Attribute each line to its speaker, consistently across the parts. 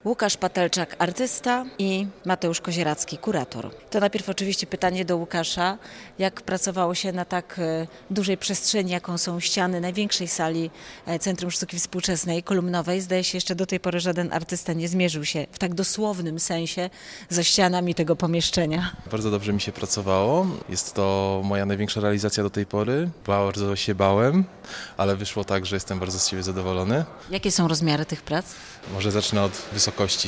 Speaker 1: Łukasz Patelczak, artysta, i Mateusz Kozieracki, kurator. To najpierw oczywiście pytanie do Łukasza. Jak pracowało się na tak dużej przestrzeni, jaką są ściany największej sali Centrum Sztuki Współczesnej, kolumnowej? Zdaje się, jeszcze do tej pory żaden artysta nie zmierzył się w tak dosłownym sensie ze ścianami tego pomieszczenia.
Speaker 2: Bardzo dobrze mi się pracowało. Jest to moja największa realizacja do tej pory. Bardzo się bałem, ale wyszło tak, że jestem bardzo z siebie zadowolony.
Speaker 1: Jakie są rozmiary tych prac?
Speaker 2: Może zacznę od wysokości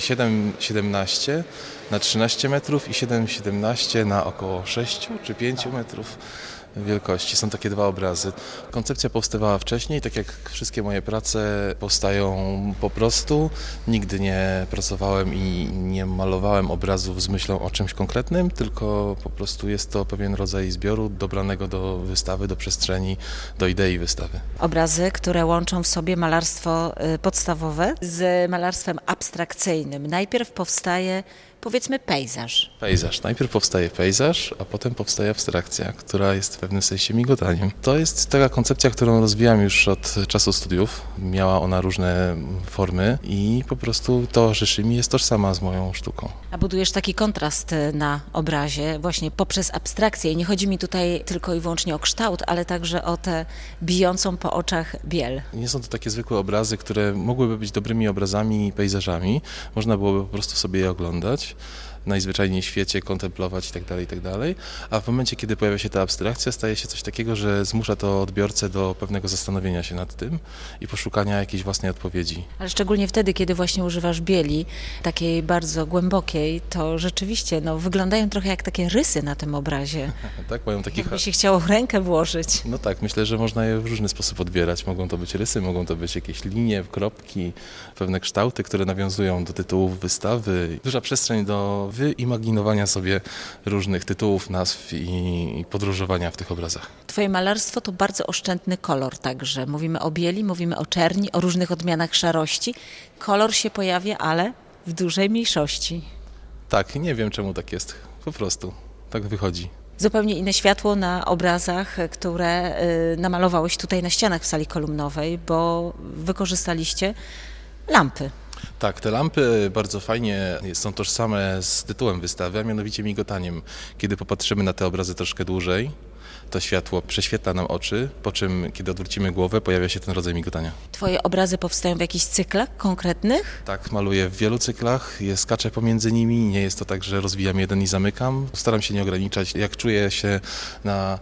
Speaker 2: 7,17 na 13 metrów i 7,17 na około 6 czy 5 metrów wielkości. Są takie dwa obrazy. Koncepcja powstawała wcześniej, tak jak wszystkie moje prace powstają po prostu. Nigdy nie pracowałem i nie malowałem obrazów z myślą o czymś konkretnym, tylko po prostu jest to pewien rodzaj zbioru dobranego do wystawy, do przestrzeni, do idei wystawy.
Speaker 1: Obrazy, które łączą w sobie malarstwo podstawowe z malarstwem abstrakcyjnym. Najpierw powstaje, powiedzmy, pejzaż.
Speaker 2: Najpierw powstaje pejzaż, a potem powstaje abstrakcja, która jest w pewnym sensie migotaniem. To jest taka koncepcja, którą rozwijam już od czasu studiów. Miała ona różne formy i po prostu towarzyszy mi, jest tożsama z moją sztuką.
Speaker 1: A budujesz taki kontrast na obrazie właśnie poprzez abstrakcję. I nie chodzi mi tutaj tylko i wyłącznie o kształt, ale także o tę bijącą po oczach biel.
Speaker 2: Nie są to takie zwykłe obrazy, które mogłyby być dobrymi obrazami i pejzażami. Można byłoby po prostu sobie je oglądać, najzwyczajniej w świecie, kontemplować itd., a w momencie, kiedy pojawia się ta abstrakcja, staje się coś takiego, że zmusza to odbiorcę do pewnego zastanowienia się nad tym i poszukania jakiejś własnej odpowiedzi.
Speaker 1: Ale szczególnie wtedy, kiedy właśnie używasz bieli, takiej bardzo głębokiej, to rzeczywiście wyglądają trochę jak takie rysy na tym obrazie.
Speaker 2: Tak, mają taki
Speaker 1: Jakby się chciało w rękę włożyć.
Speaker 2: No tak, myślę, że można je w różny sposób odbierać. Mogą to być rysy, mogą to być jakieś linie, kropki, pewne kształty, które nawiązują do tytułów wystawy. Duża przestrzeń do wyimaginowania sobie różnych tytułów, nazw i podróżowania w tych obrazach.
Speaker 1: Twoje malarstwo to bardzo oszczędny kolor także. Mówimy o bieli, mówimy o czerni, o różnych odmianach szarości. Kolor się pojawia, ale w dużej mniejszości.
Speaker 2: Tak, nie wiem czemu tak jest. Po prostu tak wychodzi.
Speaker 1: Zupełnie inne światło na obrazach, które namalowałeś tutaj na ścianach w sali kolumnowej, bo wykorzystaliście lampy.
Speaker 2: Tak, te lampy bardzo fajnie są tożsame z tytułem wystawy, a mianowicie migotaniem. Kiedy popatrzymy na te obrazy troszkę dłużej, to światło prześwietla nam oczy, po czym kiedy odwrócimy głowę, pojawia się ten rodzaj migotania. Twoje
Speaker 1: obrazy powstają w jakichś cyklach konkretnych?
Speaker 2: Tak, maluję w wielu cyklach, skaczę pomiędzy nimi, nie jest to tak, że rozwijam jeden i zamykam. Staram się nie ograniczać. Jak czuję się na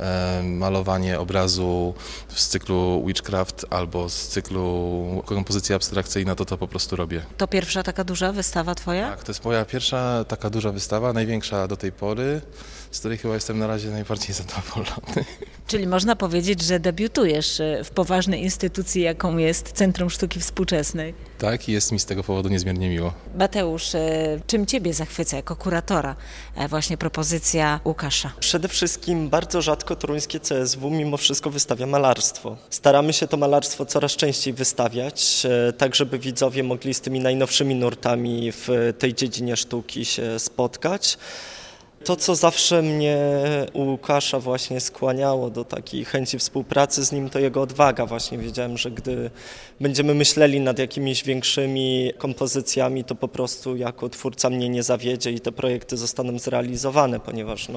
Speaker 2: malowanie obrazu z cyklu Witchcraft albo z cyklu kompozycja abstrakcyjna, to po prostu robię.
Speaker 1: To pierwsza taka duża wystawa twoja?
Speaker 2: Tak, to jest moja pierwsza taka duża wystawa, największa do tej pory, z której chyba jestem na razie najbardziej zadowolony.
Speaker 1: Czyli można powiedzieć, że debiutujesz w poważnej instytucji, jaką jest Centrum Sztuki Współczesnej.
Speaker 2: Tak, i jest mi z tego powodu niezmiernie miło.
Speaker 1: Mateusz, czym ciebie zachwyca jako kuratora właśnie propozycja Łukasza?
Speaker 3: Przede wszystkim bardzo rzadko toruńskie CSW mimo wszystko wystawia malarstwo. Staramy się to malarstwo coraz częściej wystawiać, tak żeby widzowie mogli z tymi najnowszymi nurtami w tej dziedzinie sztuki się spotkać. To, co zawsze mnie u Łukasza właśnie skłaniało do takiej chęci współpracy z nim, to jego odwaga. Właśnie wiedziałem, że gdy będziemy myśleli nad jakimiś większymi kompozycjami, to po prostu jako twórca mnie nie zawiedzie i te projekty zostaną zrealizowane, ponieważ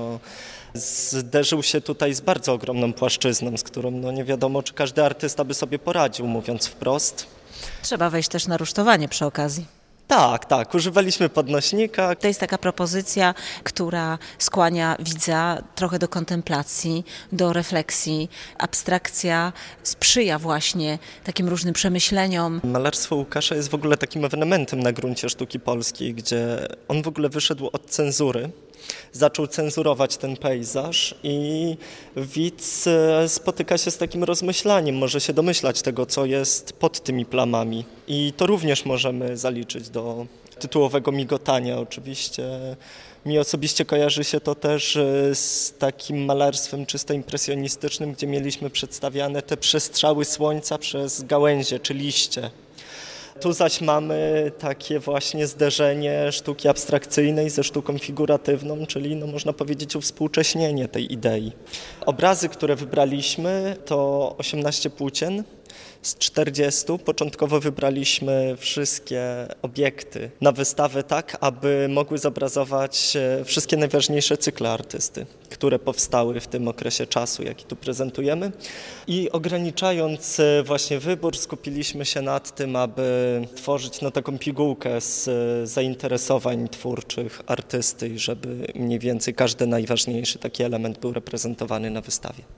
Speaker 3: zderzył się tutaj z bardzo ogromną płaszczyzną, z którą nie wiadomo, czy każdy artysta by sobie poradził, mówiąc wprost.
Speaker 1: Trzeba wejść też na rusztowanie przy okazji.
Speaker 3: Tak, używaliśmy podnośnika.
Speaker 1: To jest taka propozycja, która skłania widza trochę do kontemplacji, do refleksji. Abstrakcja sprzyja właśnie takim różnym przemyśleniom.
Speaker 3: Malarstwo Łukasza jest w ogóle takim ewenementem na gruncie sztuki polskiej, gdzie on w ogóle wyszedł od cenzury. Zaczął cenzurować ten pejzaż i widz spotyka się z takim rozmyślaniem, może się domyślać tego, co jest pod tymi plamami. I to również możemy zaliczyć do tytułowego migotania. Oczywiście mi osobiście kojarzy się to też z takim malarstwem czysto impresjonistycznym, gdzie mieliśmy przedstawiane te przestrzały słońca przez gałęzie czy liście. Tu zaś mamy takie właśnie zderzenie sztuki abstrakcyjnej ze sztuką figuratywną, czyli można powiedzieć uwspółcześnienie tej idei. Obrazy, które wybraliśmy, to 18 płócien z 40. Początkowo wybraliśmy wszystkie obiekty na wystawę tak, aby mogły zobrazować wszystkie najważniejsze cykle artysty, które powstały w tym okresie czasu, jaki tu prezentujemy. I ograniczając właśnie wybór, skupiliśmy się nad tym, aby tworzyć taką pigułkę z zainteresowań twórczych artysty i żeby mniej więcej każdy najważniejszy taki element był reprezentowany na wystawie.